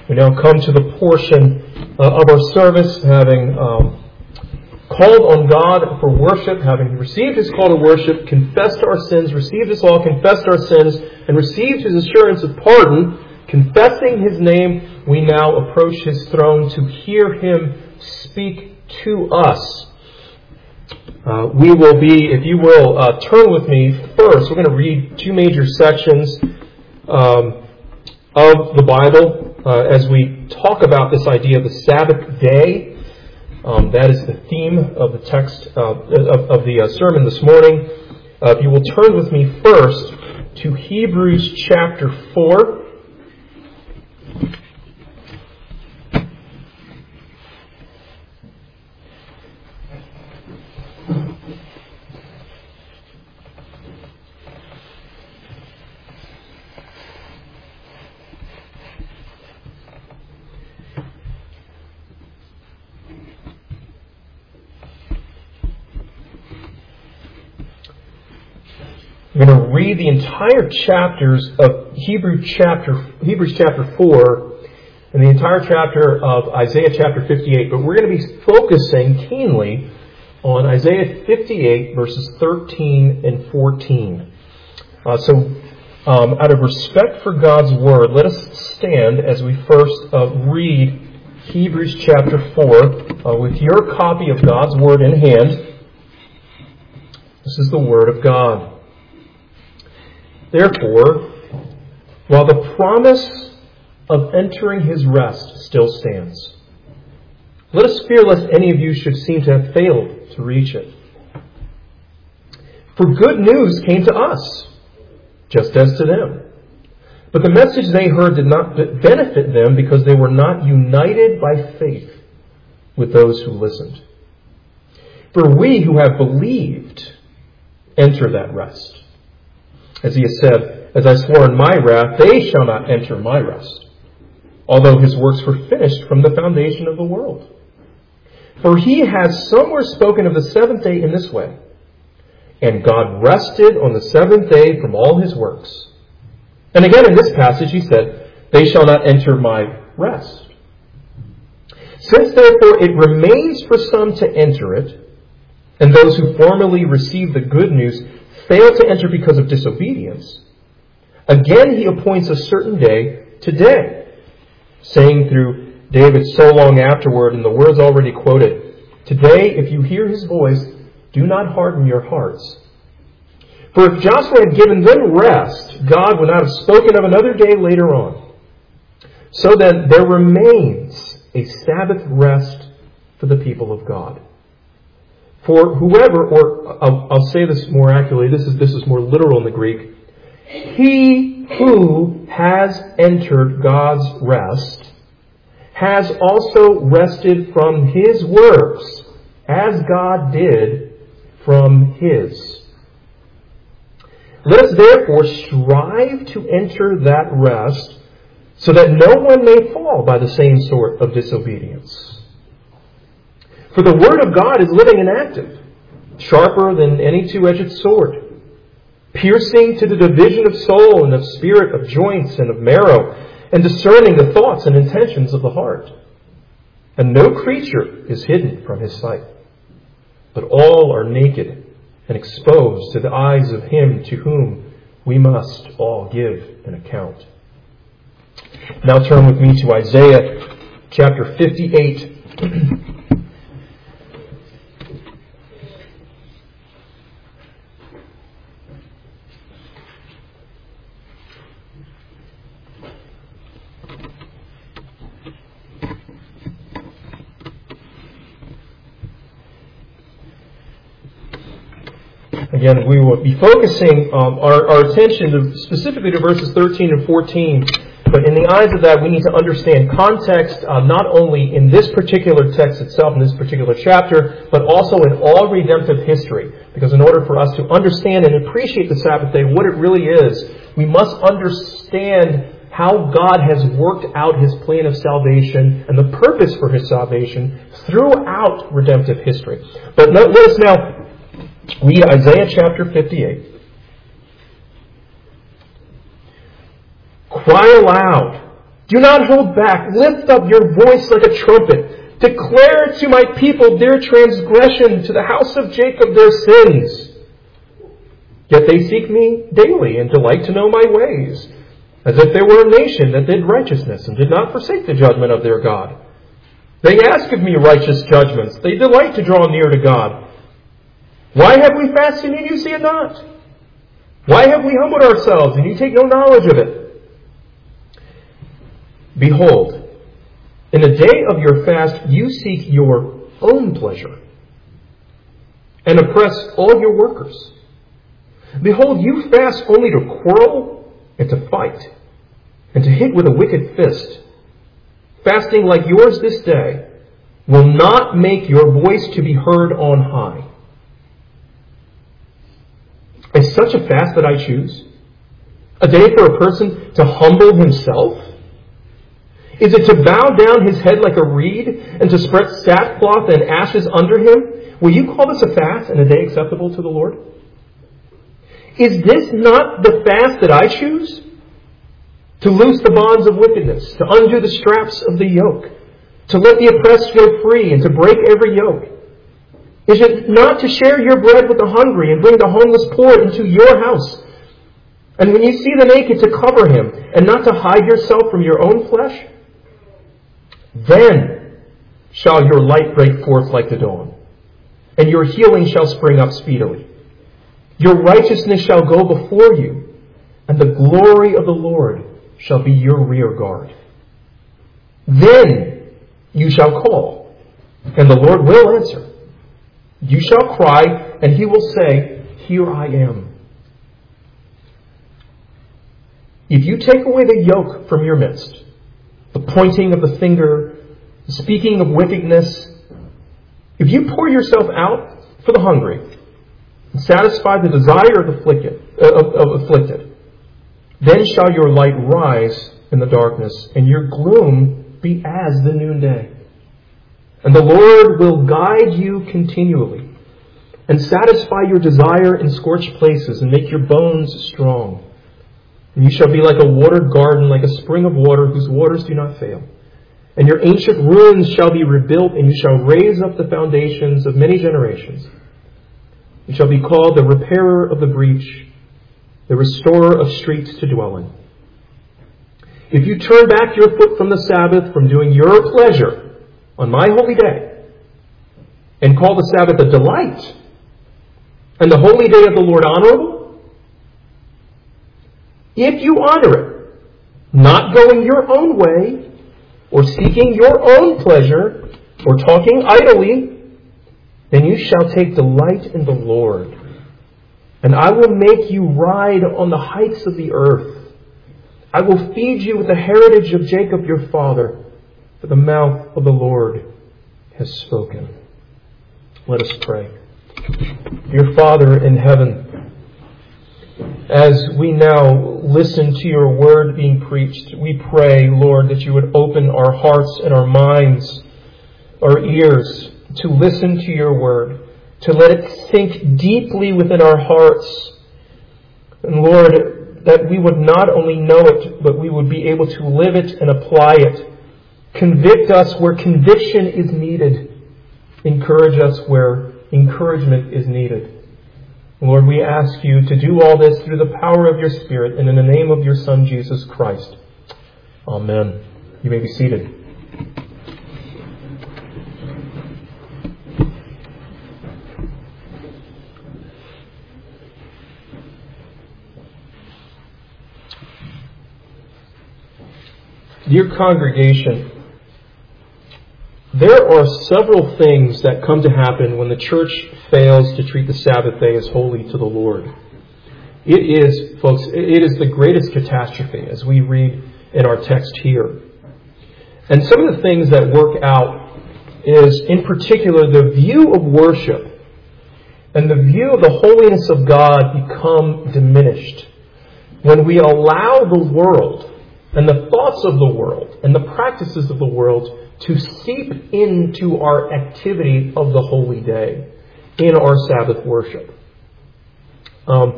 We now come to the portion of our service, having called on God for worship, having received His call to worship, confessed our sins, received His law, confessed our sins, and received His assurance of pardon, confessing His name, we now approach His throne to hear Him speak to us. We will be, if you will, turn with me first. We're going to read two major sections of the Bible as we talk about this idea of the Sabbath day. That is the theme of the text of the sermon this morning. If you will turn with me first to Hebrews chapter 4. I'm going to read the entire chapters of Hebrews chapter 4 and the entire chapter of Isaiah chapter 58, but we're going to be focusing keenly on Isaiah 58 verses 13 and 14. Out of respect for God's Word, let us stand as we first read Hebrews chapter 4 with your copy of God's Word in hand. This is the Word of God. Therefore, while the promise of entering His rest still stands, let us fear lest any of you should seem to have failed to reach it. For good news came to us, just as to them. But the message they heard did not benefit them because they were not united by faith with those who listened. For we who have believed enter that rest. As He has said, as I swore in my wrath, they shall not enter my rest, although His works were finished from the foundation of the world. For He has somewhere spoken of the seventh day in this way, and God rested on the seventh day from all His works. And again in this passage He said, they shall not enter my rest. Since therefore it remains for some to enter it, and those who formerly received the good news fail to enter because of disobedience, again He appoints a certain day today, saying through David so long afterward in the words already quoted, today if you hear His voice, do not harden your hearts. For if Joshua had given them rest, God would not have spoken of another day later on. So then there remains a Sabbath rest for the people of God. For whoever, or I'll say this more accurately, this is more literal in the Greek, he who has entered God's rest has also rested from his works as God did from His. Let us therefore strive to enter that rest so that no one may fall by the same sort of disobedience. For the Word of God is living and active, sharper than any two-edged sword, piercing to the division of soul and of spirit, of joints and of marrow, and discerning the thoughts and intentions of the heart. And no creature is hidden from His sight, but all are naked and exposed to the eyes of Him to whom we must all give an account. Now turn with me to Isaiah chapter 58. Again, we will be focusing our attention specifically to verses 13 and 14. But in the eyes of that, we need to understand context, not only in this particular text itself, in this particular chapter, but also in all redemptive history. Because in order for us to understand and appreciate the Sabbath day, what it really is, we must understand how God has worked out His plan of salvation and the purpose for His salvation throughout redemptive history. But let us now read Isaiah chapter 58. Cry aloud Do not hold back. Lift up your voice like a trumpet. Declare to my people their transgression, to the house of Jacob their sins. Yet they seek me daily and delight to know my ways, as if they were a nation that did righteousness and did not forsake the judgment of their God. They ask of me righteous judgments. They delight to draw near to God. Why have we fasted and you see it not? Why have we humbled ourselves and you take no knowledge of it? Behold, in the day of your fast you seek your own pleasure and oppress all your workers. Behold, you fast only to quarrel and to fight and to hit with a wicked fist. Fasting like yours this day will not make your voice to be heard on high. Is such a fast that I choose? A day for a person to humble himself? Is it to bow down his head like a reed and to spread sackcloth and ashes under him? Will you call this a fast and a day acceptable to the Lord? Is this not the fast that I choose? To loose the bonds of wickedness, to undo the straps of the yoke, to let the oppressed go free and to break every yoke. Is it not to share your bread with the hungry and bring the homeless poor into your house? And when you see the naked, to cover him and not to hide yourself from your own flesh? Then shall your light break forth like the dawn, and your healing shall spring up speedily. Your righteousness shall go before you, and the glory of the Lord shall be your rear guard. Then you shall call, and the Lord will answer. You shall cry, and he will say, Here I am. If you take away the yoke from your midst, the pointing of the finger, the speaking of wickedness, if you pour yourself out for the hungry and satisfy the desire of afflicted, then shall your light rise in the darkness, and your gloom be as the noonday. And the Lord will guide you continually, and satisfy your desire in scorched places, and make your bones strong. And you shall be like a watered garden, like a spring of water, whose waters do not fail. And your ancient ruins shall be rebuilt, and you shall raise up the foundations of many generations. You shall be called the repairer of the breach, the restorer of streets to dwell in. If you turn back your foot from the Sabbath, from doing your pleasure on my holy day, and call the Sabbath a delight, and the holy day of the Lord honorable, if you honor it, not going your own way, or seeking your own pleasure, or talking idly, then you shall take delight in the Lord. And I will make you ride on the heights of the earth. I will feed you with the heritage of Jacob your father, for the mouth of the Lord has spoken. Let us pray. Dear Father in heaven, as we now listen to your word being preached, we pray, Lord, that you would open our hearts and our minds, our ears, to listen to your word, to let it sink deeply within our hearts. And Lord, that we would not only know it, but we would be able to live it and apply it. Convict us where conviction is needed. Encourage us where encouragement is needed. Lord, we ask you to do all this through the power of your Spirit and in the name of your Son, Jesus Christ. Amen. You may be seated. Dear congregation, there are several things that come to happen when the church fails to treat the Sabbath day as holy to the Lord. It is, folks, it is the greatest catastrophe, as we read in our text here. And some of the things that work out is, in particular, the view of worship and the view of the holiness of God become diminished when we allow the world and the thoughts of the world and the practices of the world to seep into our activity of the holy day in our Sabbath worship.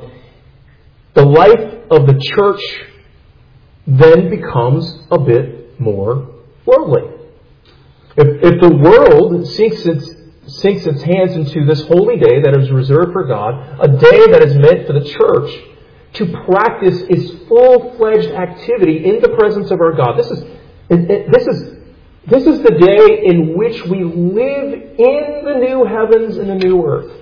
The life of the church then becomes a bit more worldly. If the world sinks its hands into this holy day that is reserved for God, a day that is meant for the church to practice its full-fledged activity in the presence of our God. This is the day in which we live in the new heavens and the new earth.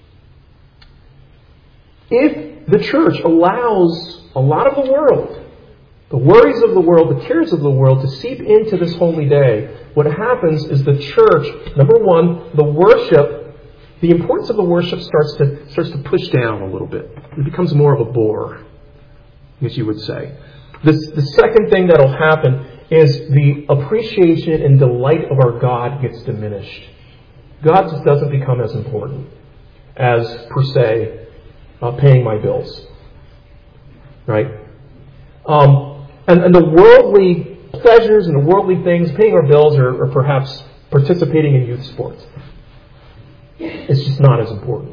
If the church allows a lot of the world, the worries of the world, the cares of the world, to seep into this holy day, what happens is the church, number one, the worship, the importance of the worship starts to push down a little bit. It becomes more of a bore, as you would say. The second thing that will happen is the appreciation and delight of our God gets diminished. God just doesn't become as important as, per se, paying my bills. Right? And the worldly pleasures and the worldly things, paying our bills, or perhaps participating in youth sports, it's just not as important.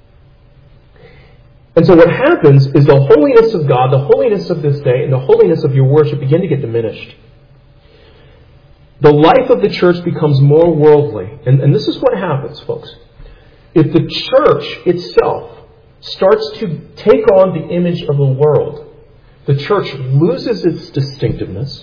And so what happens is the holiness of God, the holiness of this day, and the holiness of your worship begin to get diminished. The life of the church becomes more worldly. And this is what happens, folks. If the church itself starts to take on the image of the world, the church loses its distinctiveness,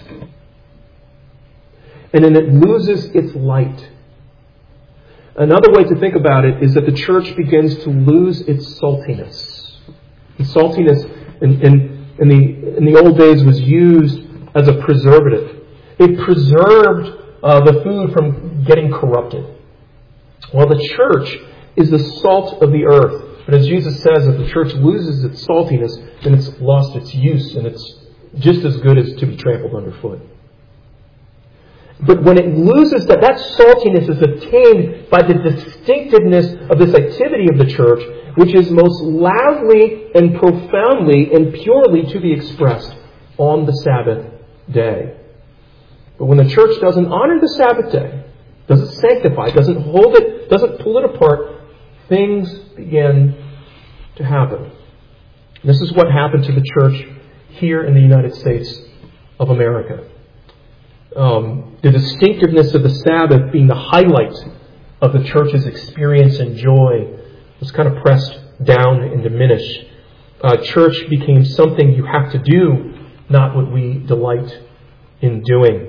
and then it loses its light. Another way to think about it is that the church begins to lose its saltiness. And saltiness in the old days was used as a preservative. It preserved the food from getting corrupted. Well, the church is the salt of the earth. But as Jesus says, if the church loses its saltiness, then it's lost its use, and it's just as good as to be trampled underfoot. But when it loses that saltiness is attained by the distinctiveness of this activity of the church, which is most loudly and profoundly and purely to be expressed on the Sabbath day. But when the church doesn't honor the Sabbath day, doesn't sanctify, doesn't hold it, doesn't pull it apart, things begin to happen. This is what happened to the church here in the United States of America. The distinctiveness of the Sabbath being the highlight of the church's experience and joy was kind of pressed down and diminished. Church became something you have to do, not what we delight in doing.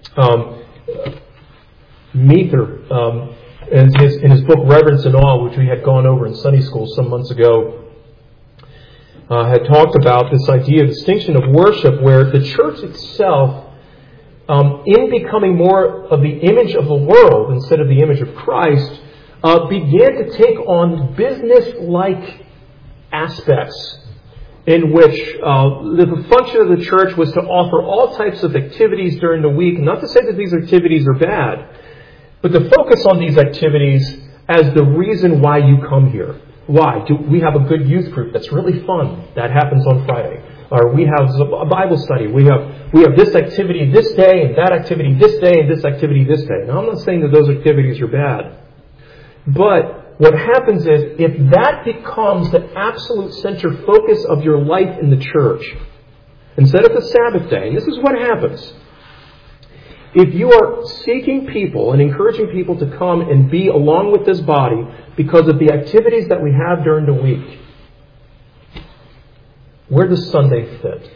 Mather, in his book Reverence and Awe, which we had gone over in Sunday school some months ago, had talked about this idea of distinction of worship, where the church itself, in becoming more of the image of the world instead of the image of Christ, began to take on business-like aspects in which the function of the church was to offer all types of activities during the week. Not to say that these activities are bad, but to focus on these activities as the reason why you come here. Why? We have a good youth group that's really fun. That happens on Friday. Or we have a Bible study. We have this activity this day, and that activity this day, and this activity this day. Now, I'm not saying that those activities are bad. But what happens is, if that becomes the absolute center focus of your life in the church, instead of the Sabbath day, and this is what happens, if you are seeking people and encouraging people to come and be along with this body because of the activities that we have during the week, where does Sunday fit?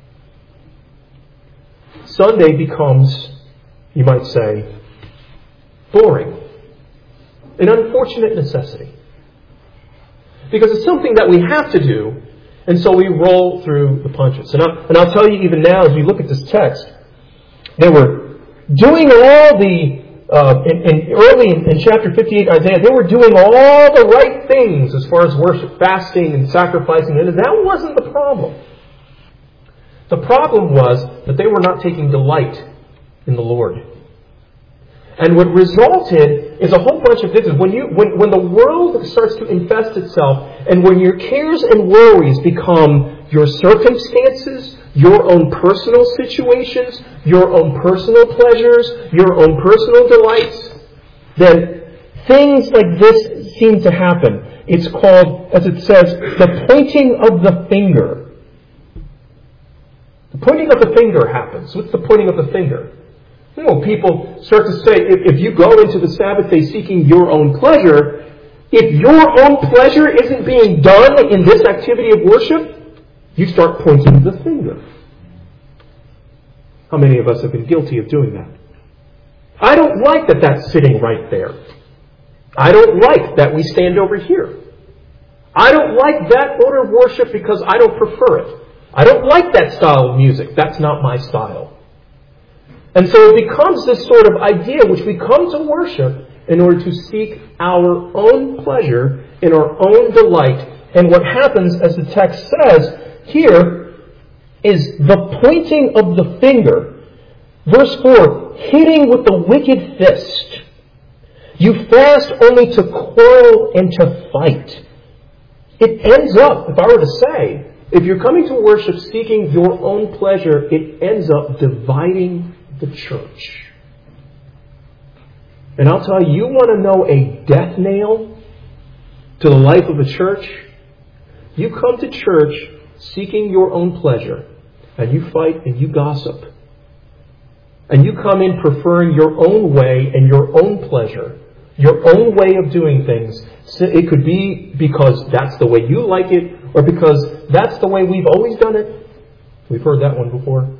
Sunday becomes, you might say, boring. An unfortunate necessity. Because it's something that we have to do, and so we roll through the punches. And I'll tell you even now, as we look at this text, they were doing all the, early in chapter 58, Isaiah, they were doing all the right things as far as worship, fasting and sacrificing, and that wasn't the problem. The problem was that they were not taking delight in the Lord. And what resulted is a whole bunch of things. When the world starts to infest itself, and when your cares and worries become your circumstances, your own personal situations, your own personal pleasures, your own personal delights, then things like this seem to happen. It's called, as it says, the pointing of the finger. The pointing of the finger happens. What's the pointing of the finger? People start to say, if you go into the Sabbath day seeking your own pleasure, if your own pleasure isn't being done in this activity of worship, you start pointing the finger. How many of us have been guilty of doing that? I don't like that that's sitting right there. I don't like that we stand over here. I don't like that order of worship because I don't prefer it. I don't like that style of music. That's not my style. And so it becomes this sort of idea which we come to worship in order to seek our own pleasure in our own delight. And what happens, as the text says here, is the pointing of the finger. Verse 4, hitting with the wicked fist. You fast only to quarrel and to fight. It ends up, if I were to say, if you're coming to worship seeking your own pleasure, it ends up dividing the church. And I'll tell you, you want to know a death nail to the life of a church? You come to church seeking your own pleasure, and you fight and you gossip. And you come in preferring your own way and your own pleasure, your own way of doing things. It could be because that's the way you like it, or because that's the way we've always done it. We've heard that one before.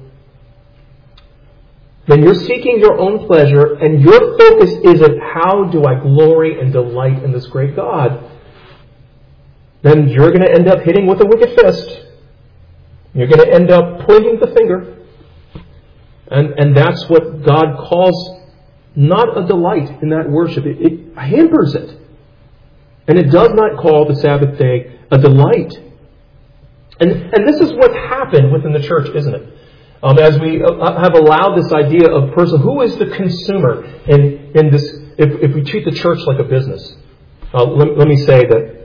Then you're seeking your own pleasure, and your focus isn't how do I glory and delight in this great God. Then you're going to end up hitting with a wicked fist. You're going to end up pointing the finger. And that's what God calls not a delight in that worship. It hampers it. And it does not call the Sabbath day a delight. And this is what happened within the church, isn't it? As we have allowed this idea of person, who is the consumer in this, if we treat the church like a business. Let me say that,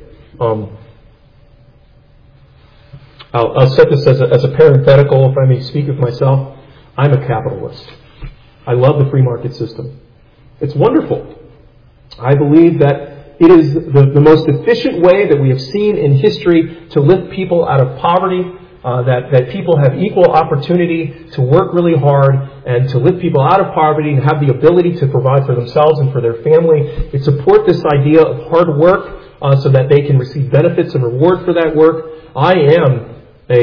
I'll set this as a parenthetical, if I may speak of myself. I'm a capitalist. I love the free market system. It's wonderful. I believe that it is the most efficient way that we have seen in history to lift people out of poverty, that people have equal opportunity to work really hard and to lift people out of poverty and have the ability to provide for themselves and for their family. It supports this idea of hard work so that they can receive benefits and reward for that work. I am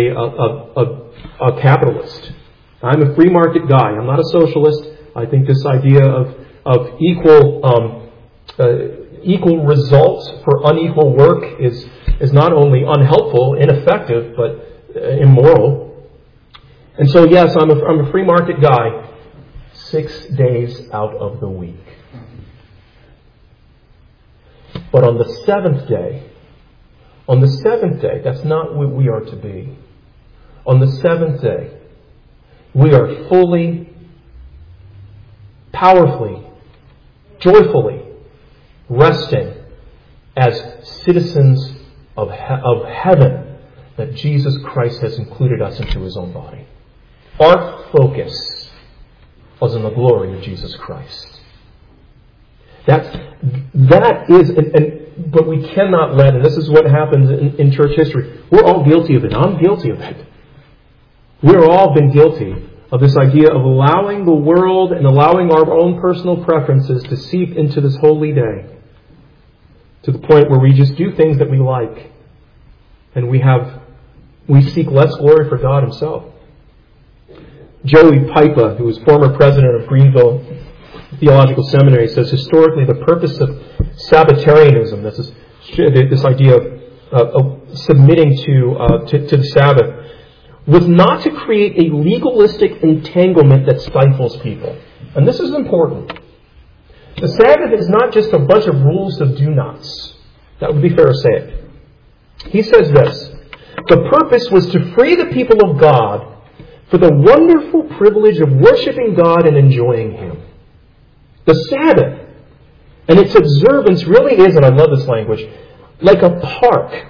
a capitalist. I'm a free market guy. I'm not a socialist. I think this idea of equal results for unequal work is not only unhelpful, ineffective, but immoral. And so, yes, I'm a free market guy 6 days out of the week. But on the seventh day, that's not what we are to be. On the seventh day, we are fully, powerfully, joyfully resting as citizens of heaven that Jesus Christ has included us into His own body. Our focus was on the glory of Jesus Christ. But we cannot let, and this is what happens in church history. We're all guilty of it. I'm guilty of it. We've all been guilty of this idea of allowing the world and allowing our own personal preferences to seep into this holy day to the point where we just do things that we like, and we seek less glory for God Himself. Joey Pipa, who was former president of Greenville Theological Seminary, says historically the purpose of Sabbatarianism, this idea of submitting to the Sabbath, was not to create a legalistic entanglement that stifles people. And this is important. The Sabbath is not just a bunch of rules of do-nots. That would be Pharisaic. He says this: the purpose was to free the people of God for the wonderful privilege of worshiping God and enjoying Him. The Sabbath and its observance really is, and I love this language, like a park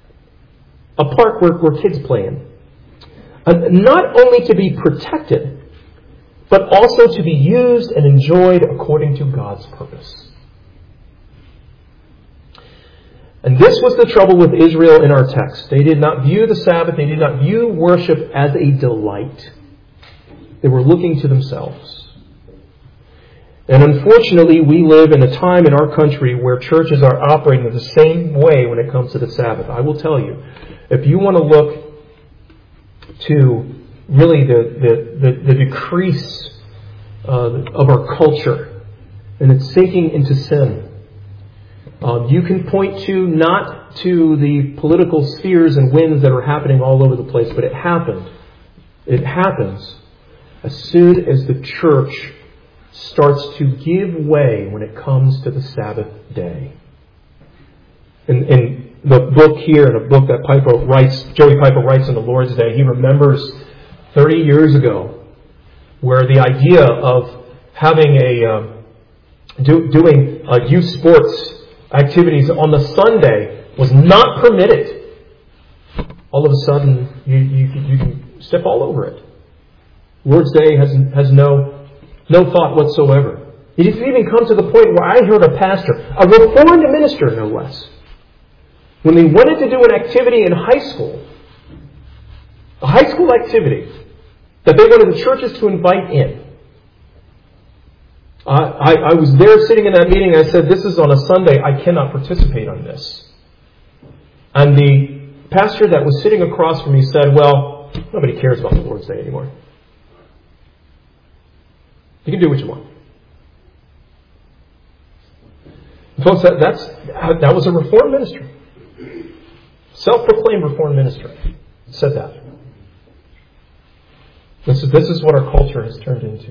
where kids play in. Not only to be protected, but also to be used and enjoyed according to God's purpose. And this was the trouble with Israel in our text. They did not view the Sabbath, they did not view worship as a delight. They were looking to themselves. And unfortunately, we live in a time in our country where churches are operating the same way when it comes to the Sabbath. I will tell you, if you want to look to really the decrease of our culture and its sinking into sin, you can point to not to the political spheres and winds that are happening all over the place, but it happened. It happens as soon as the church starts to give way when it comes to the Sabbath day. In the book here, in a book that Joey Piper writes on the Lord's Day, he remembers 30 years ago where the idea of having doing youth sports activities on the Sunday was not permitted. All of a sudden, you can step all over it. Lord's Day has no thought whatsoever. It even come to the point where I heard a pastor, a Reformed minister no less, when they wanted to do an activity in high school, a high school activity that they wanted the churches to invite in. I was there sitting in that meeting and I said, this is on a Sunday, I cannot participate on this. And the pastor that was sitting across from me said, well, nobody cares about the Lord's Day anymore. You can do what you want. Folks, that was a Reformed ministry. Self-proclaimed Reformed ministry said that. This is what our culture has turned into.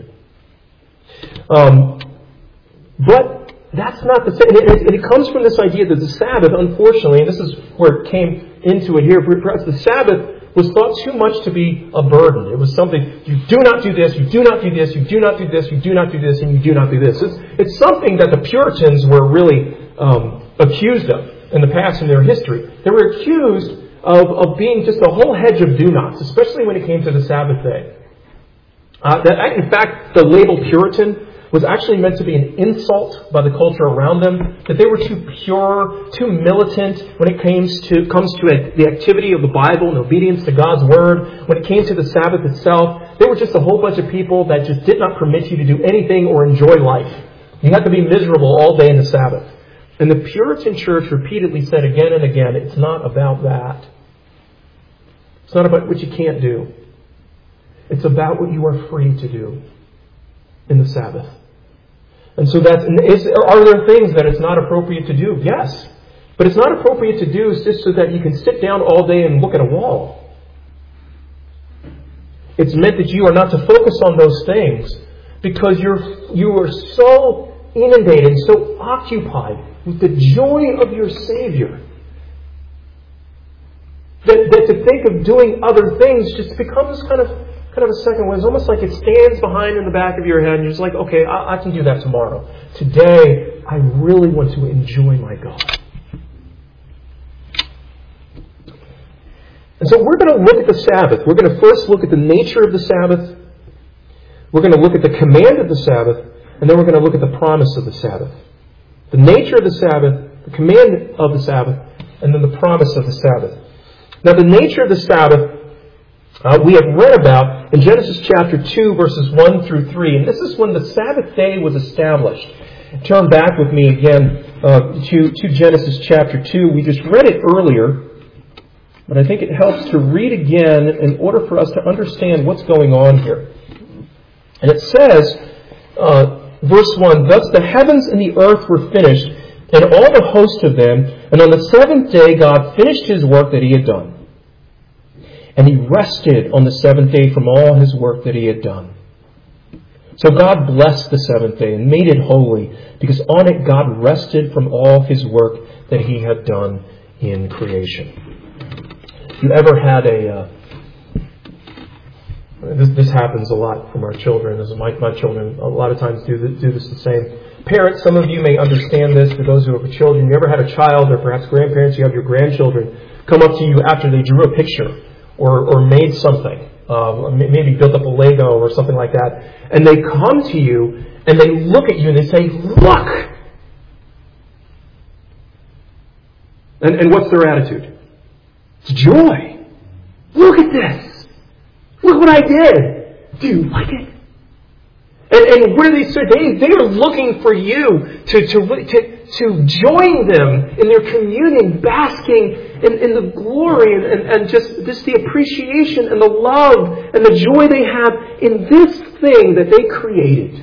But that's not the same. It comes from this idea that the Sabbath, unfortunately, and this is where it came into it here, perhaps the Sabbath was thought too much to be a burden. It was something, you do not do this, you do not do this, you do not do this, you do not do this, and you do not do this. It's something that the Puritans were really accused of in the past in their history. They were accused of being just a whole hedge of do-nots, especially when it came to the Sabbath day. In fact, the label Puritan was actually meant to be an insult by the culture around them, that they were too pure, too militant when it comes to the activity of the Bible and obedience to God's Word. When it came to the Sabbath itself, they were just a whole bunch of people that just did not permit you to do anything or enjoy life. You had to be miserable all day in the Sabbath. And the Puritan church repeatedly said again and again, it's not about that. It's not about what you can't do. It's about what you are free to do in the Sabbath. And so are there things that it's not appropriate to do? Yes. But it's not appropriate to do just so that you can sit down all day and look at a wall. It's meant that you are not to focus on those things because you are so inundated, so occupied with the joy of your Savior that to think of doing other things just becomes kind of a second one. It's almost like it stands behind in the back of your head and you're just like, okay, I can do that tomorrow. Today, I really want to enjoy my God. And so we're going to look at the Sabbath. We're going to first look at the nature of the Sabbath. We're going to look at the command of the Sabbath. And then we're going to look at the promise of the Sabbath. The nature of the Sabbath, the command of the Sabbath, and then the promise of the Sabbath. Now, the nature of the Sabbath we have read about in Genesis chapter 2, verses 1 through 3. And this is when the Sabbath day was established. Turn back with me again to Genesis chapter 2. We just read it earlier, but I think it helps to read again in order for us to understand what's going on here. And it says, verse 1, thus the heavens and the earth were finished, and all the host of them, and on the seventh day God finished His work that He had done. And He rested on the seventh day from all His work that He had done. So God blessed the seventh day and made it holy, because on it God rested from all His work that He had done in creation. If you ever had this happens a lot from our children, as my children a lot of times do this the same. Parents, some of you may understand this, for those who have children. You ever had a child, or perhaps grandparents, you have your grandchildren, come up to you after they drew a picture or made something, maybe built up a Lego or something like that, and they come to you and they look at you and they say, look! And what's their attitude? It's joy. Look at this! Look what I did! Do you like it? And what are these? They are looking for you to join them in their communion, basking in the glory and just the appreciation and the love and the joy they have in this thing that they created.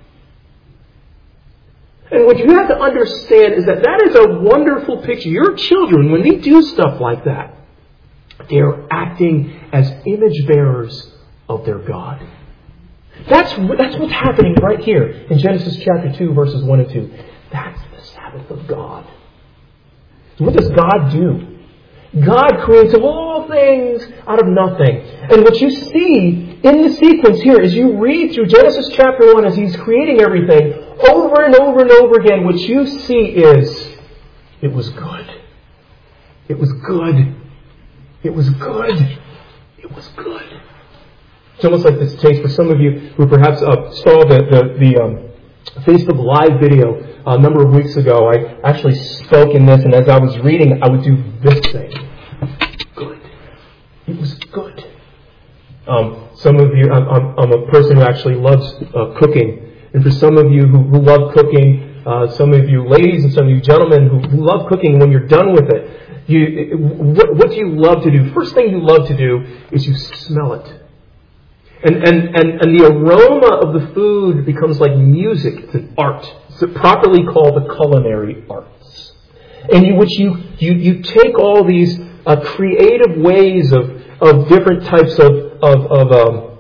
And what you have to understand is that is a wonderful picture. Your children, when they do stuff like that, they are acting as image bearers of their God. That's what's happening right here in Genesis chapter 2, verses 1 and 2. That's the Sabbath of God. So what does God do? God creates of all things out of nothing. And what you see in the sequence here, as you read through Genesis chapter 1, as He's creating everything, over and over and over again, what you see is, it was good. It was good. It was good. It was good. It's almost like this taste for some of you who perhaps saw the Facebook Live video a number of weeks ago. I actually spoke in this, and as I was reading, I would do this thing. Good. It was good. Some of you, I'm a person who actually loves cooking. And for some of you who love cooking, some of you ladies and some of you gentlemen who love cooking, when you're done with it, what do you love to do? First thing you love to do is you smell it. And the aroma of the food becomes like music. It's an art. It's properly called the culinary arts. And you take all these creative ways of different types of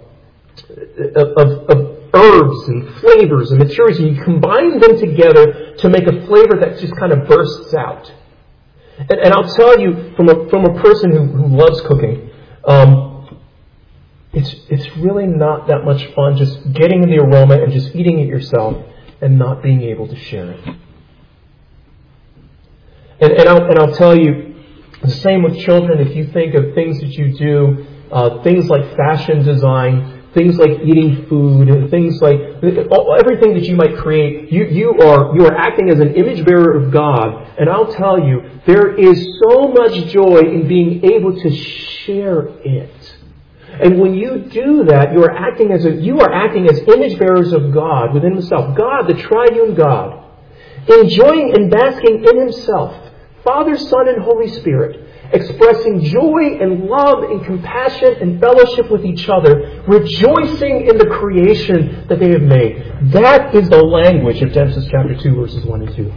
herbs and flavors and materials, and you combine them together to make a flavor that just kind of bursts out. And I'll tell you, from a person who loves cooking, it's really not that much fun just getting the aroma and just eating it yourself and not being able to share it. And I'll tell you, the same with children. If you think of things that you do, things like fashion design, things like eating food, and things like everything that you might create, you are acting as an image bearer of God. And I'll tell you, there is so much joy in being able to share it. And when you do that, you are acting as image bearers of God within Himself. God, the triune God, enjoying and basking in Himself, Father, Son, and Holy Spirit, expressing joy and love and compassion and fellowship with each other, rejoicing in the creation that they have made. That is the language of Genesis chapter 2, verses 1 and 2.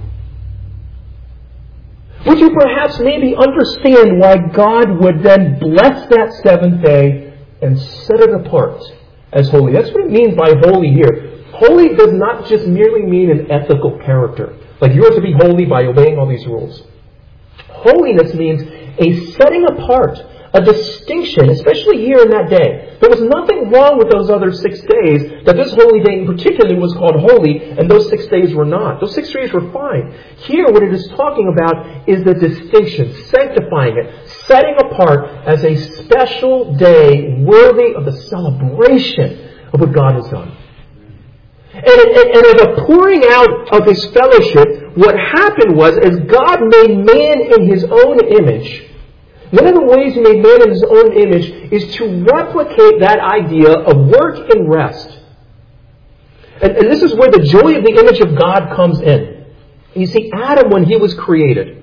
Would you perhaps maybe understand why God would then bless that seventh day and set it apart as holy? That's what it means by holy here. Holy does not just merely mean an ethical character. Like you are to be holy by obeying all these rules. Holiness means a setting apart, a distinction, especially here in that day. There was nothing wrong with those other 6 days, that this holy day in particular was called holy, and those 6 days were not. Those 6 days were fine. Here, what it is talking about is the distinction, sanctifying it, setting apart as a special day worthy of the celebration of what God has done. And in the pouring out of His fellowship, what happened was, as God made man in His own image, one of the ways He made man in His own image is to replicate that idea of work and rest. And this is where the joy of the image of God comes in. You see, Adam, when he was created,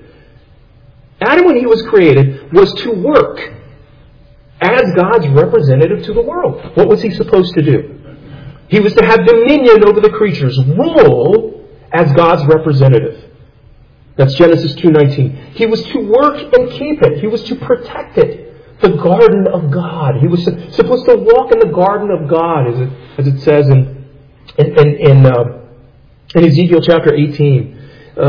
was to work as God's representative to the world. What was he supposed to do? He was to have dominion over the creatures, rule as God's representative. That's Genesis 2:19. He was to work and keep it. He was to protect it. The garden of God. He was supposed to walk in the garden of God, as it says in Ezekiel chapter 18.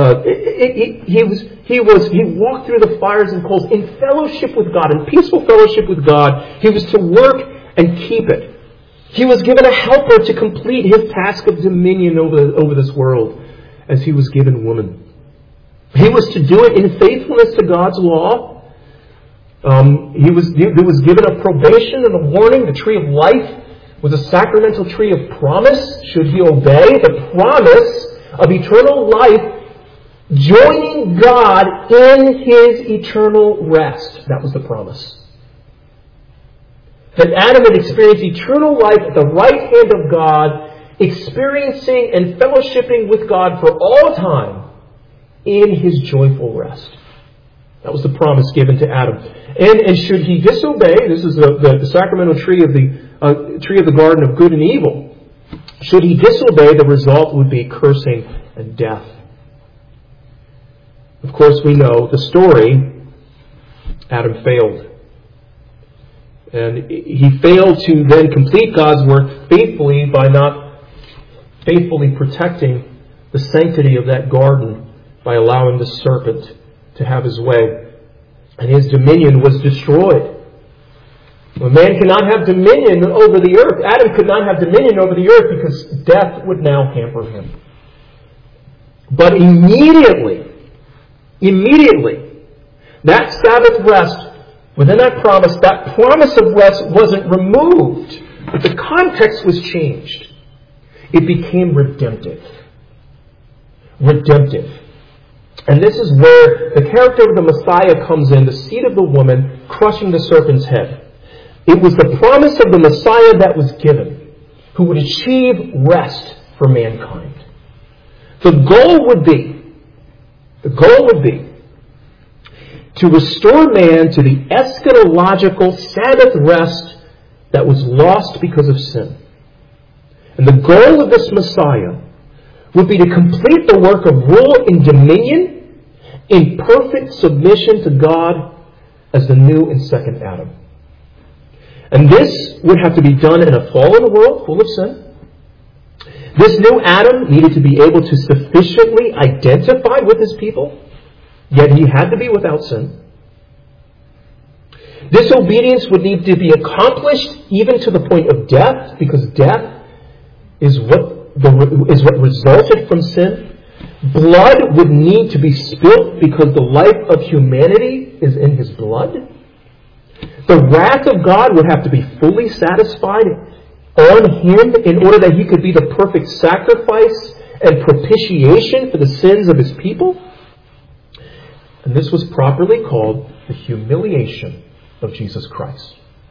He walked through the fires and coals in fellowship with God, in peaceful fellowship with God. He was to work and keep it. He was given a helper to complete His task of dominion over this world, as He was given woman. He was to do it in faithfulness to God's law. He was given a probation and a warning. The tree of life was a sacramental tree of promise. Should he obey the promise of eternal life, joining God in His eternal rest. That was the promise. That Adam would experience eternal life at the right hand of God, experiencing and fellowshipping with God for all time in His joyful rest. That was the promise given to Adam. And should he disobey, this is the sacramental tree of the Garden of Good and Evil. Should he disobey, the result would be cursing and death. Of course, we know the story. Adam failed. And he failed to then complete God's work faithfully by not faithfully protecting the sanctity of that garden by allowing the serpent to have his way. And his dominion was destroyed. A man cannot have dominion over the earth. Adam could not have dominion over the earth because death would now hamper him. But immediately, that Sabbath rest, within that promise of rest wasn't removed, but the context was changed. It became redemptive. Redemptive. And this is where the character of the Messiah comes in, the seed of the woman crushing the serpent's head. It was the promise of the Messiah that was given, who would achieve rest for mankind. The goal would be to restore man to the eschatological Sabbath rest that was lost because of sin. And the goal of this Messiah would be to complete the work of rule and dominion in perfect submission to God as the new and second Adam. And this would have to be done in a fallen world full of sin. This new Adam needed to be able to sufficiently identify with his people, yet he had to be without sin. This obedience would need to be accomplished even to the point of death, because death is what resulted from sin. Blood would need to be spilt because the life of humanity is in His blood. The wrath of God would have to be fully satisfied on Him in order that He could be the perfect sacrifice and propitiation for the sins of His people. And this was properly called the humiliation of Jesus Christ.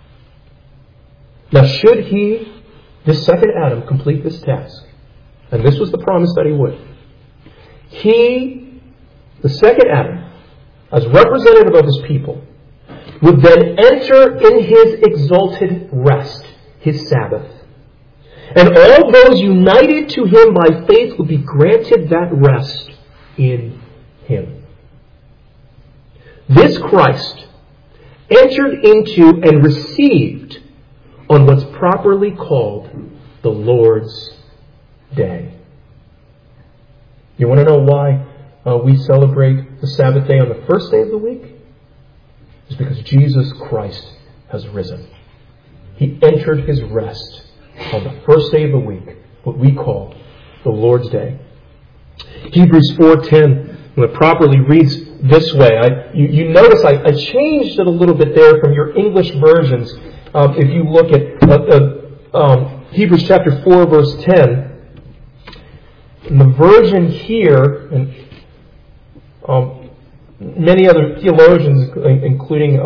Now, should He, this second Adam, complete this task, and this was the promise that He would, He, the second Adam, as representative of His people, would then enter in His exalted rest, His Sabbath. And all those united to Him by faith would be granted that rest in Him. This Christ entered into and received on what's properly called the Lord's Day. You want to know why we celebrate the Sabbath day on the first day of the week? It's because Jesus Christ has risen. He entered His rest on the first day of the week, what we call the Lord's Day. Hebrews 4:10, when it properly reads this way. You notice I changed it a little bit there from your English versions. If you look at Hebrews chapter 4, verse 10, in the version here, and many other theologians, including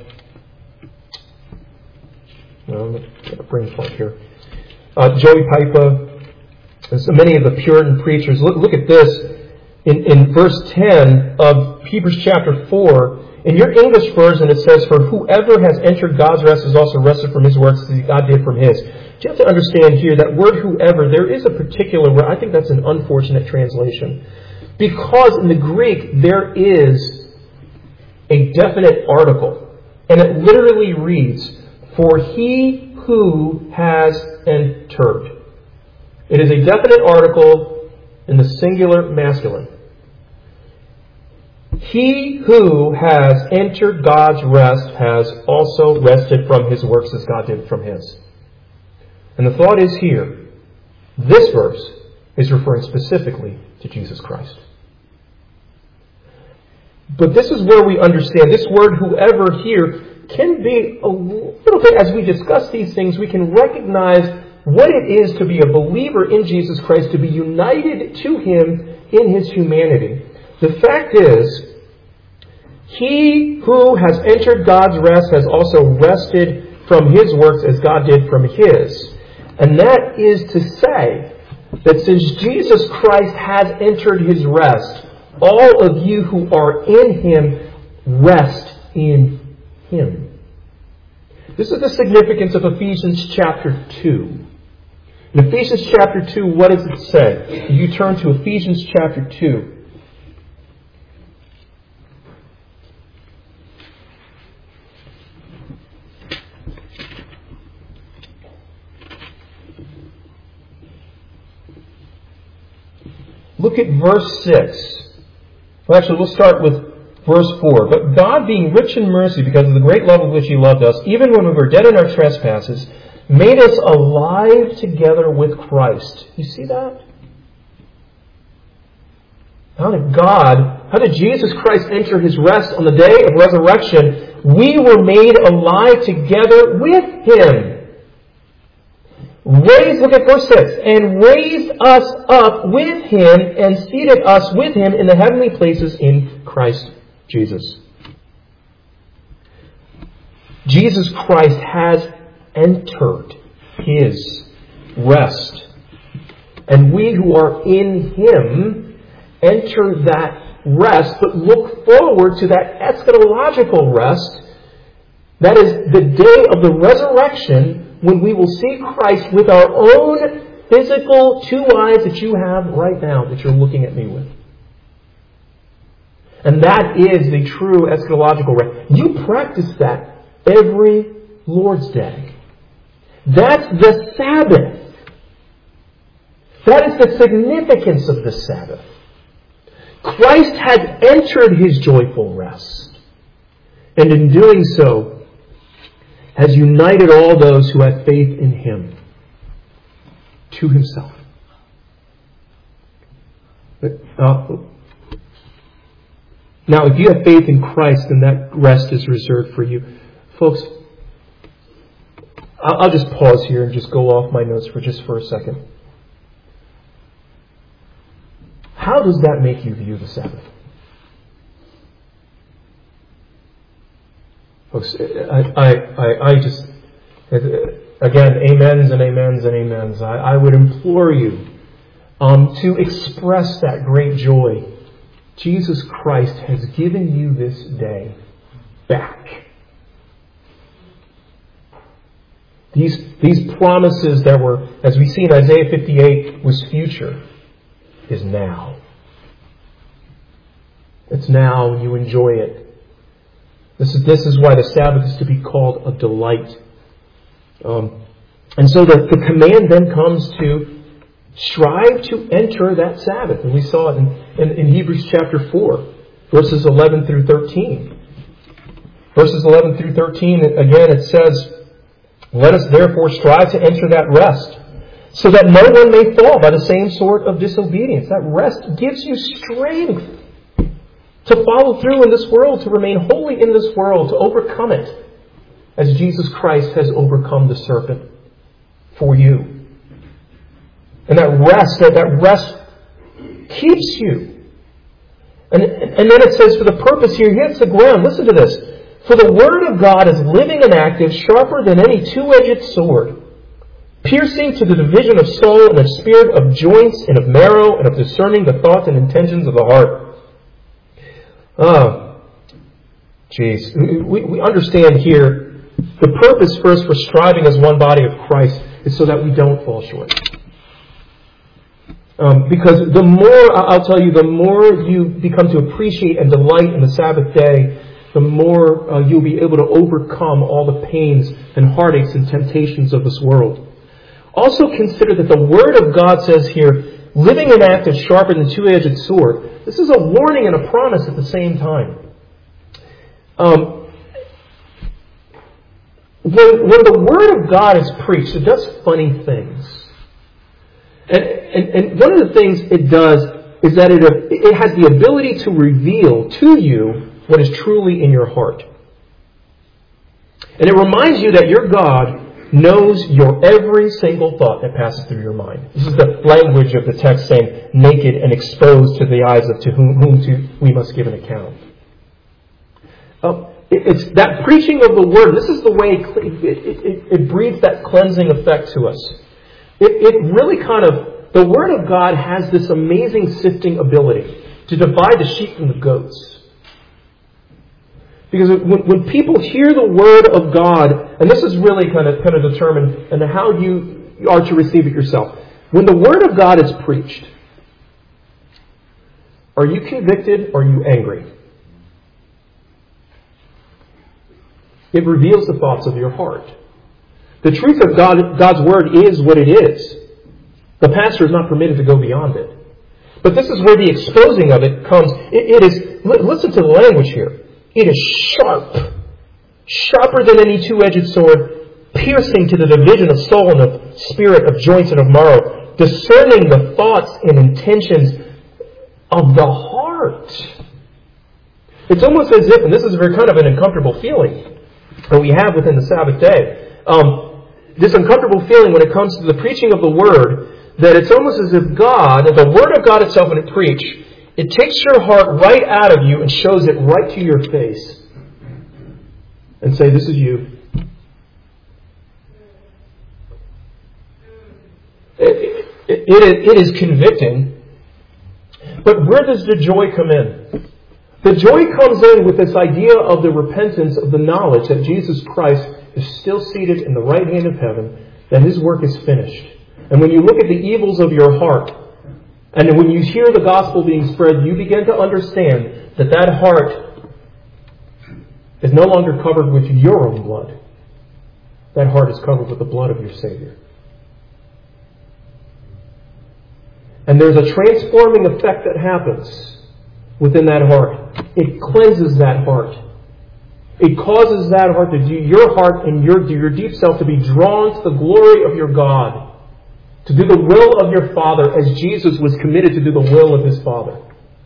brain fart here, Joey Pipa, and so many of the Puritan preachers. Look at this in verse 10 of Hebrews chapter 4. In your English version, it says, "For whoever has entered God's rest is also rested from his works as God did from His." But you have to understand here that word "whoever," there is a particular word. I think that's an unfortunate translation, because in the Greek there is a definite article, and it literally reads, "For he who has entered." It is a definite article in the singular masculine. He who has entered God's rest has also rested from his works as God did from His. And the thought is here, this verse is referring specifically to Jesus Christ. But this is where we understand this word "whoever" here can be a little bit, as we discuss these things, we can recognize what it is to be a believer in Jesus Christ, to be united to Him in His humanity. The fact is, he who has entered God's rest has also rested from His works as God did from His. And that is to say that since Jesus Christ has entered His rest, all of you who are in Him rest in Him. This is the significance of Ephesians chapter 2. In Ephesians chapter 2, what does it say? If you turn to Ephesians chapter 2. Look at verse 6. Well, actually, we'll start with verse 4. But God, being rich in mercy, because of the great love with which He loved us, even when we were dead in our trespasses, made us alive together with Christ. You see that? How did Jesus Christ enter His rest on the day of resurrection? We were made alive together with Him. Look at verse 6. And raised us up with Him and seated us with Him in the heavenly places in Christ Jesus. Jesus Christ has entered His rest. And we who are in Him enter that rest, but look forward to that eschatological rest. That is the day of the resurrection, when we will see Christ with our own physical two eyes that you have right now, that you're looking at me with. And that is the true eschatological rest. You practice that every Lord's Day. That's the Sabbath. That is the significance of the Sabbath. Christ has entered His joyful rest. And in doing so, has united all those who have faith in Him to Himself. Now, if you have faith in Christ, then that rest is reserved for you. Folks, I'll just pause here and just go off my notes for a second. How does that make you view the Sabbath? Folks, I just, again, amens and amens and amens. I would implore you to express that great joy. Jesus Christ has given you this day back. These promises that were, as we see in Isaiah 58, was future, is now. It's now, and you enjoy it. This is why the Sabbath is to be called a delight. And so the command then comes to strive to enter that Sabbath. And we saw it in Hebrews chapter 4, verses 11 through 13. Verses 11 through 13, again it says, let us therefore strive to enter that rest, so that no one may fall by the same sort of disobedience. That rest gives you strength to follow through in this world, to remain holy in this world, to overcome it, as Jesus Christ has overcome the serpent for you. And that rest keeps you. And then it says, for the purpose here, he hits the ground. Listen to this. For the Word of God is living and active, sharper than any two-edged sword, piercing to the division of soul and of spirit, of joints and of marrow, and of discerning the thoughts and intentions of the heart. We understand here the purpose first for striving as one body of Christ is so that we don't fall short. Because the more, I'll tell you, the more you become to appreciate and delight in the Sabbath day, the more you'll be able to overcome all the pains and heartaches and temptations of this world. Also consider that the Word of God says here, living and active, sharper than a two-edged sword. This is a warning and a promise at the same time. When the Word of God is preached, it does funny things. And one of the things it does is that it has the ability to reveal to you what is truly in your heart. And it reminds you that your God knows your every single thought that passes through your mind. This is the language of the text saying, naked and exposed to the eyes of to whom we must give an account. It's that preaching of the Word. This is the way it breeds that cleansing effect to us. It really kind of the Word of God has this amazing sifting ability to divide the sheep from the goats. Because when people hear the Word of God, and this is really kind of determined in how you are to receive it yourself. When the Word of God is preached, are you convicted or are you angry? It reveals the thoughts of your heart. The truth of God's Word is what it is. The pastor is not permitted to go beyond it. But this is where the exposing of it comes. It is, listen to the language here. It is sharp, sharper than any two-edged sword, piercing to the division of soul and of spirit, of joints and of marrow, discerning the thoughts and intentions of the heart. It's almost as if, and this is very kind of an uncomfortable feeling that we have within the Sabbath day, this uncomfortable feeling when it comes to the preaching of the Word, that it's almost as if God, the Word of God itself when it preached, it takes your heart right out of you and shows it right to your face and say, this is you. It is convicting. But where does the joy come in? The joy comes in with this idea of the repentance of the knowledge that Jesus Christ is still seated in the right hand of heaven, that His work is finished. And when you look at the evils of your heart, and when you hear the gospel being spread, you begin to understand that that heart is no longer covered with your own blood. That heart is covered with the blood of your Savior. And there's a transforming effect that happens within that heart. It cleanses that heart. It causes that heart, your heart and your deep self to be drawn to the glory of your God. To do the will of your Father as Jesus was committed to do the will of His Father.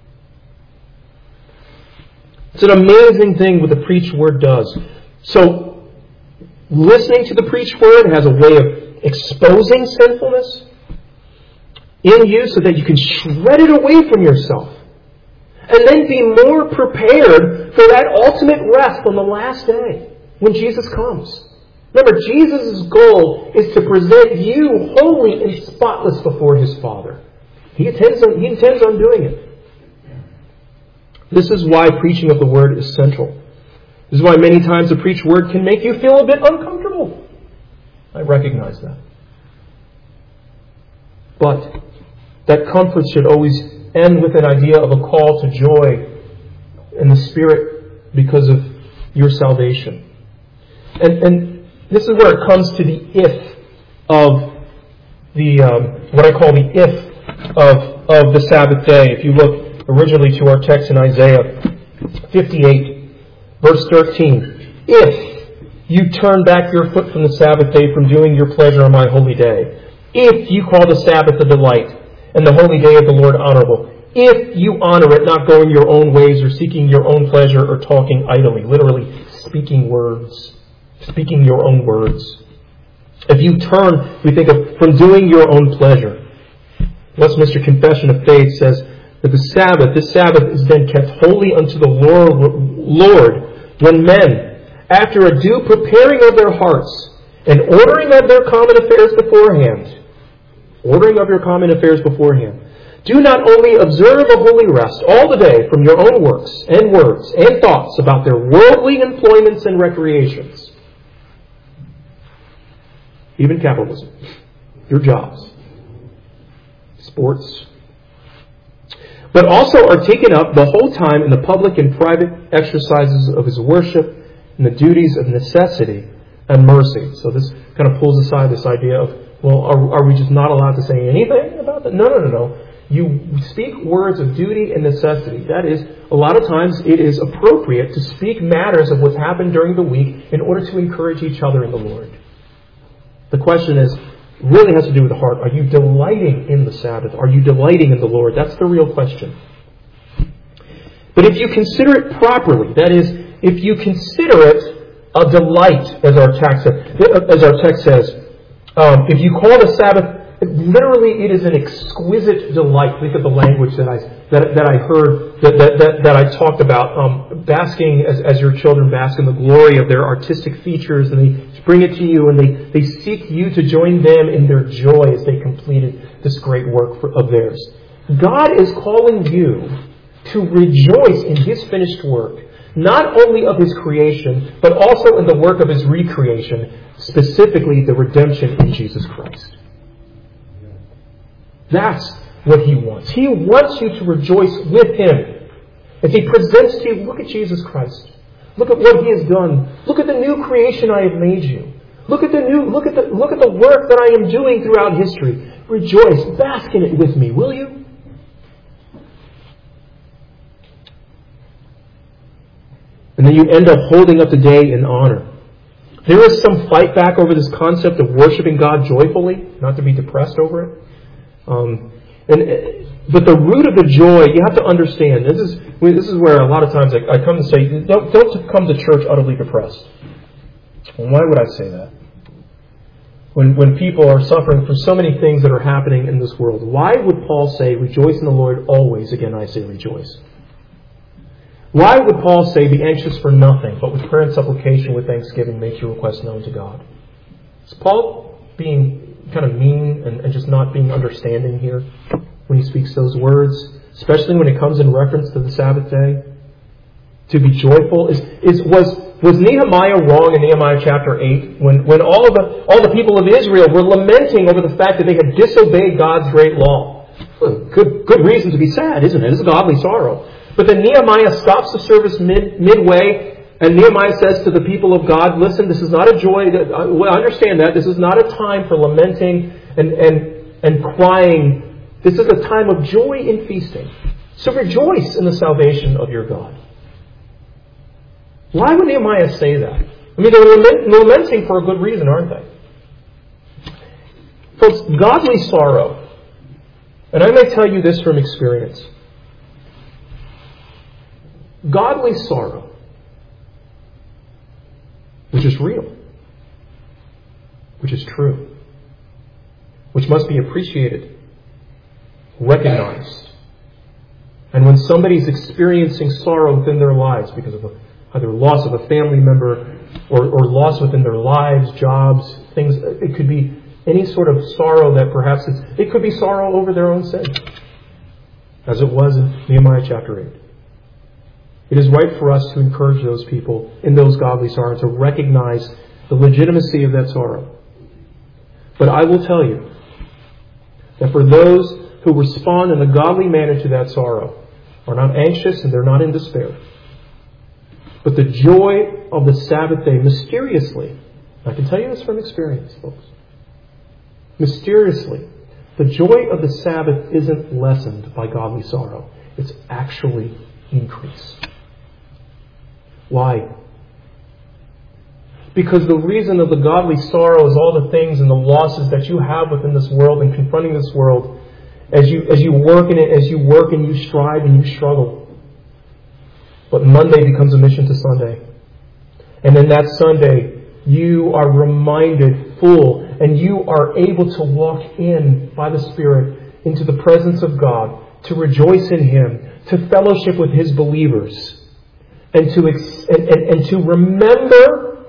It's an amazing thing what the preached Word does. So, listening to the preached Word has a way of exposing sinfulness in you so that you can shred it away from yourself. And then be more prepared for that ultimate rest on the last day when Jesus comes. Remember, Jesus' goal is to present you holy and spotless before His Father. He intends on doing it. This is why preaching of the Word is central. This is why many times the preached Word can make you feel a bit uncomfortable. I recognize that. But that comfort should always end with an idea of a call to joy in the Spirit because of your salvation. And this is where it comes to the if of the, what I call the if of the Sabbath day. If you look originally to our text in Isaiah 58, verse 13. If you turn back your foot from the Sabbath day from doing your pleasure on my holy day. If you call the Sabbath a delight and the holy day of the Lord honorable. If you honor it, not going your own ways or seeking your own pleasure or talking idly. Literally, speaking words. Speaking your own words. If you turn, we think of, from doing your own pleasure. Westminster Confession of Faith says that this Sabbath is then kept holy unto the Lord when men, after a due preparing of their hearts and ordering of their common affairs beforehand, do not only observe a holy rest all the day from your own works and words and thoughts about their worldly employments and recreations, even capitalism, your jobs, sports, but also are taken up the whole time in the public and private exercises of His worship and the duties of necessity and mercy. So this kind of pulls aside this idea of, well, are we just not allowed to say anything about that? No. You speak words of duty and necessity. That is, a lot of times it is appropriate to speak matters of what's happened during the week in order to encourage each other in the Lord. The question is, really has to do with the heart. Are you delighting in the Sabbath? Are you delighting in the Lord? That's the real question. But if you consider it properly, that is, if you consider it a delight, as our text says, if you call the Sabbath, literally it is an exquisite delight. Think of the language that I heard, that I talked about, basking as your children bask in the glory of their artistic features, and they bring it to you, and they seek you to join them in their joy as they completed this great work of theirs. God is calling you to rejoice in His finished work, not only of His creation, but also in the work of His recreation, specifically the redemption in Jesus Christ. That's what He wants. He wants you to rejoice with Him. As He presents to you, look at Jesus Christ. Look at what He has done. Look at the new creation I have made you. Look at the work that I am doing throughout history. Rejoice, bask in it with me, will you? And then you end up holding up the day in honor. There is some fight back over this concept of worshiping God joyfully, not to be depressed over it. But the root of the joy, you have to understand. This is where a lot of times I come to say, don't come to church utterly depressed. Well, why would I say that? When people are suffering from so many things that are happening in this world, why would Paul say, rejoice in the Lord always? Again, I say rejoice. Why would Paul say, be anxious for nothing, but with prayer and supplication with thanksgiving make your requests known to God? Is Paul being kind of mean and just not being understanding here when he speaks those words, especially when it comes in reference to the Sabbath day? To be joyful was Nehemiah wrong in Nehemiah chapter 8 when all the people of Israel were lamenting over the fact that they had disobeyed God's great law? Good reason to be sad, isn't it? It's a godly sorrow. But then Nehemiah stops the service midway, and Nehemiah says to the people of God, listen, this is not a joy. I understand that. This is not a time for lamenting and crying. This is a time of joy and feasting. So rejoice in the salvation of your God. Why would Nehemiah say that? I mean, they're lamenting for a good reason, aren't they? Folks, godly sorrow, and I may tell you this from experience, godly sorrow, which is real, which is true, which must be appreciated, recognized. And when somebody's experiencing sorrow within their lives because of either loss of a family member or loss within their lives, jobs, things, it could be any sort of sorrow that perhaps it could be sorrow over their own sin, as it was in Nehemiah chapter 8. It is right for us to encourage those people in those godly sorrows to recognize the legitimacy of that sorrow. But I will tell you that for those who respond in a godly manner to that sorrow are not anxious and they're not in despair. But the joy of the Sabbath day, mysteriously, I can tell you this from experience, folks, mysteriously, the joy of the Sabbath isn't lessened by godly sorrow. It's actually increased. Why? Because the reason of the godly sorrow is all the things and the losses that you have within this world and confronting this world as you work in it, as you work and you strive and you struggle. But Monday becomes a mission to Sunday. And then that Sunday, you are reminded full and you are able to walk in by the Spirit into the presence of God, to rejoice in Him, to fellowship with His believers, and to remember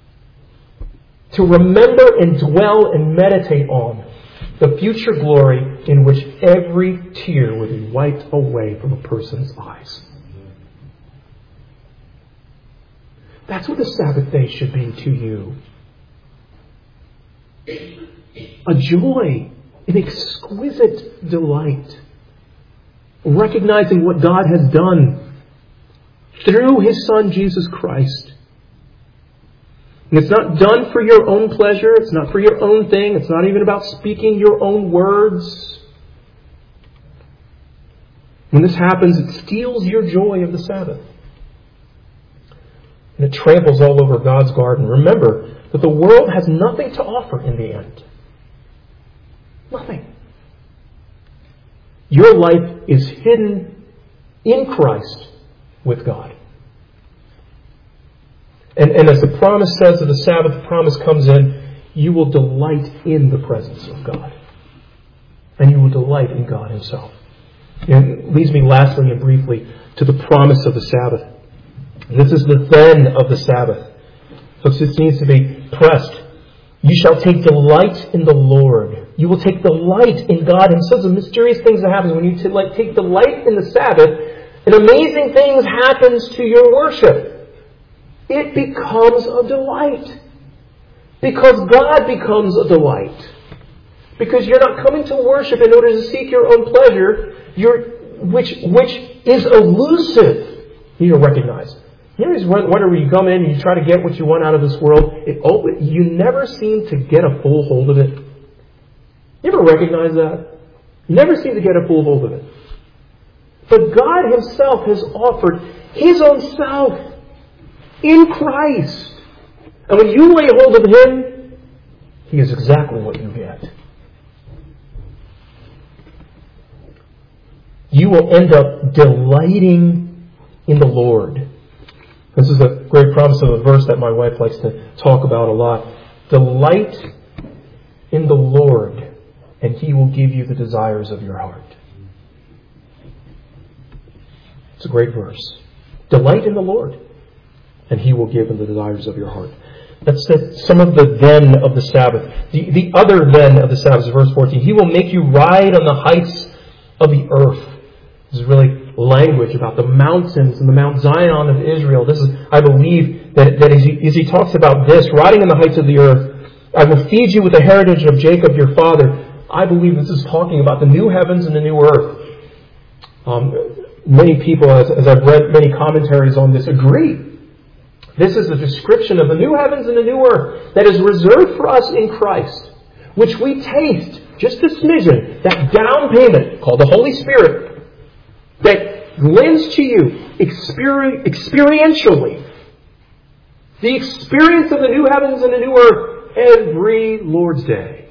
and dwell and meditate on the future glory in which every tear will be wiped away from a person's eyes. That's what the Sabbath day should be to you. A joy, an exquisite delight, recognizing what God has done through His Son, Jesus Christ. And it's not done for your own pleasure. It's not for your own thing. It's not even about speaking your own words. When this happens, it steals your joy of the Sabbath. And it tramples all over God's garden. Remember that the world has nothing to offer in the end. Nothing. Your life is hidden in Christ with God. And as the promise says of the Sabbath, the promise comes in, you will delight in the presence of God. And you will delight in God Himself. And it leads me lastly and briefly to the promise of the Sabbath. This is the then of the Sabbath. Folks, this needs to be pressed. You shall take delight in the Lord. You will take delight in God Himself. The mysterious things that happen when you take delight in the Sabbath, and amazing things happens to your worship. It becomes a delight. Because God becomes a delight. Because you're not coming to worship in order to seek your own pleasure, which is elusive. You need to recognize. You always wonder when you come in and you try to get what you want out of this world, you never seem to get a full hold of it. You ever recognize that? You never seem to get a full hold of it. But God Himself has offered His own self in Christ. And when you lay hold of Him, He is exactly what you get. You will end up delighting in the Lord. This is a great promise of a verse that my wife likes to talk about a lot. Delight in the Lord, and He will give you the desires of your heart. It's a great verse. Delight in the Lord, and He will give you the desires of your heart. That's some of the then of the Sabbath. The other then of the Sabbath is verse 14. He will make you ride on the heights of the earth. This is really language about the mountains and the Mount Zion of Israel. This is, I believe, that as he talks about this, riding on the heights of the earth, I will feed you with the heritage of Jacob your father. I believe this is talking about the new heavens and the new earth. Many people, as I've read many commentaries on this, agree. This is a description of the new heavens and the new earth that is reserved for us in Christ, which we taste, just a smidgen, that down payment called the Holy Spirit, that lends to you experientially the experience of the new heavens and the new earth every Lord's Day.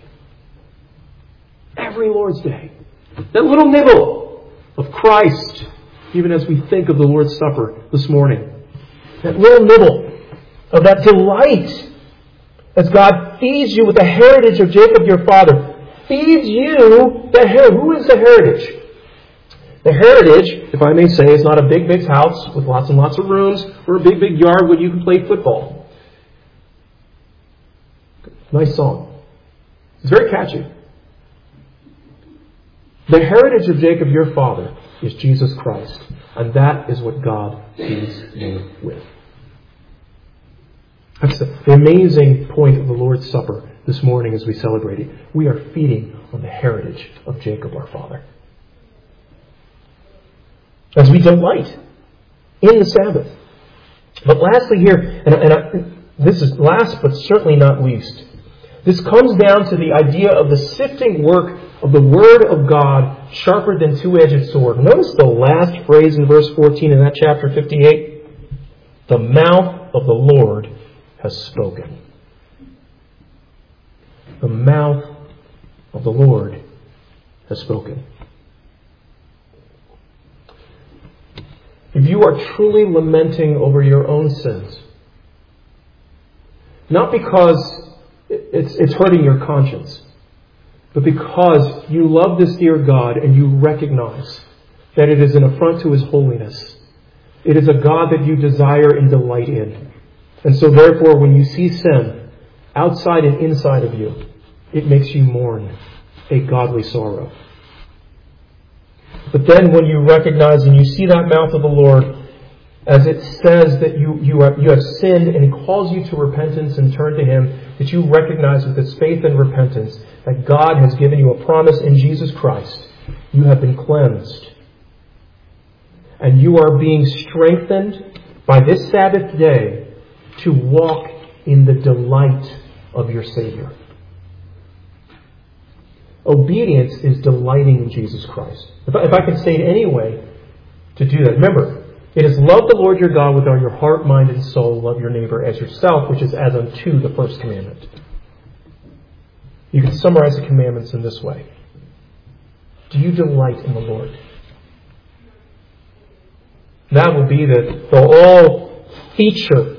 Every Lord's Day. That little nibble of Christ, even as we think of the Lord's Supper this morning. That little nibble of that delight as God feeds you with the heritage of Jacob your father. Feeds you the heritage. Who is the heritage? The heritage, if I may say, is not a big, big house with lots and lots of rooms or a big, big yard where you can play football. Nice song. It's very catchy. The heritage of Jacob your father is Jesus Christ. And that is what God feeds you with. That's the amazing point of the Lord's Supper this morning as we celebrate it. We are feeding on the heritage of Jacob our father. As we delight in the Sabbath. But lastly here, this is last but certainly not least, this comes down to the idea of the sifting work of the Word of God, sharper than two-edged sword. Notice the last phrase in verse 14 in that chapter 58. The mouth of the Lord has spoken. The mouth of the Lord has spoken. If you are truly lamenting over your own sins, not because it's hurting your conscience, but because you love this dear God and you recognize that it is an affront to His holiness. It is a God that you desire and delight in. And so therefore, when you see sin outside and inside of you, it makes you mourn a godly sorrow. But then when you recognize and you see that mouth of the Lord, as it says that you have sinned and He calls you to repentance and turn to Him, that you recognize with this faith and repentance that God has given you a promise in Jesus Christ. You have been cleansed. And you are being strengthened by this Sabbath day to walk in the delight of your Savior. Obedience is delighting in Jesus Christ. If I can say it any way to do that. Remember, it is love the Lord your God with all your heart, mind, and soul. Love your neighbor as yourself, which is as unto the first commandment. You can summarize the commandments in this way. Do you delight in the Lord? That will be the all feature,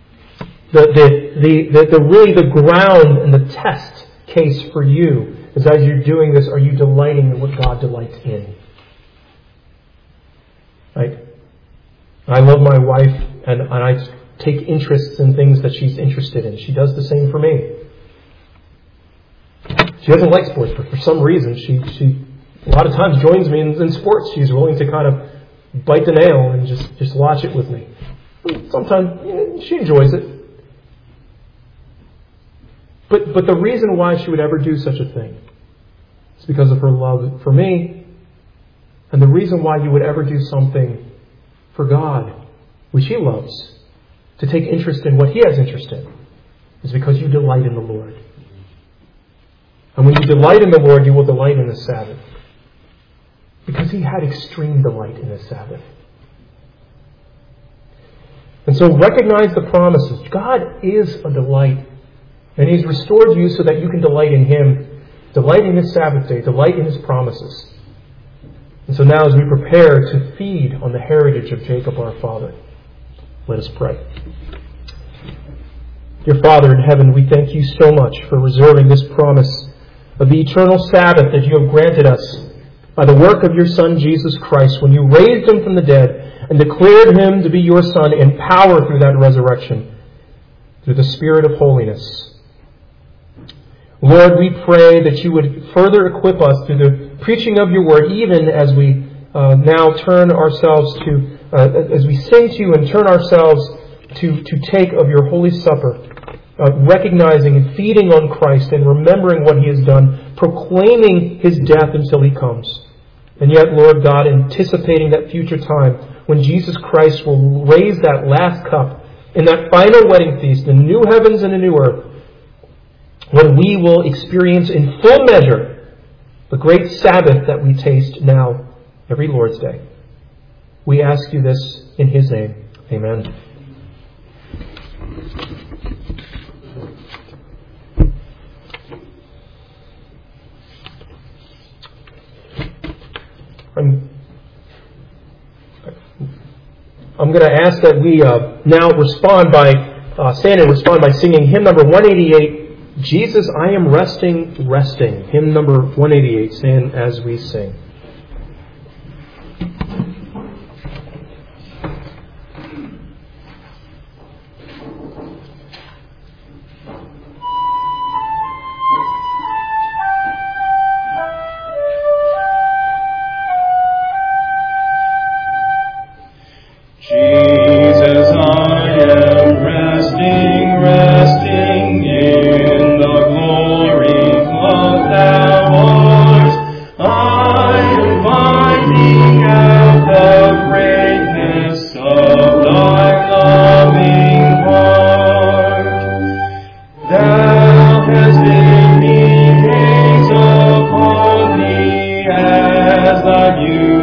the ground and the test case for you. Is as you're doing this, are you delighting in what God delights in? Right? I love my wife and I take interests in things that she's interested in. She does the same for me. She doesn't like sports, but for some reason she a lot of times joins me in sports. She's willing to kind of bite the nail and just watch it with me. Sometimes she enjoys it. But the reason why she would ever do such a thing is because of her love for me. And the reason why you would ever do something for God, which He loves, to take interest in what He has interest in, is because you delight in the Lord. And when you delight in the Lord, you will delight in the Sabbath. Because He had extreme delight in the Sabbath. And so recognize the promises. God is a delight. And He's restored you so that you can delight in Him. Delight in His Sabbath day. Delight in His promises. And so now as we prepare to feed on the heritage of Jacob our father, let us pray. Dear Father in heaven, we thank You so much for reserving this promise of the eternal Sabbath that You have granted us by the work of Your Son Jesus Christ, when You raised Him from the dead and declared Him to be Your Son in power through that resurrection, through the Spirit of holiness. Lord, we pray that You would further equip us through the preaching of Your Word, even as we now turn ourselves to, as we sing to You and turn ourselves to take of Your Holy Supper, recognizing and feeding on Christ and remembering what He has done, proclaiming His death until He comes. And yet, Lord God, anticipating that future time when Jesus Christ will raise that last cup in that final wedding feast, in new heavens and a new earth, when we will experience in full measure the great Sabbath that we taste now every Lord's Day. We ask You this in His name. Amen. I'm going to ask that we now respond by stand and respond by singing hymn number 188, Jesus, I Am Resting, Resting. Hymn number 188, stand as we sing. You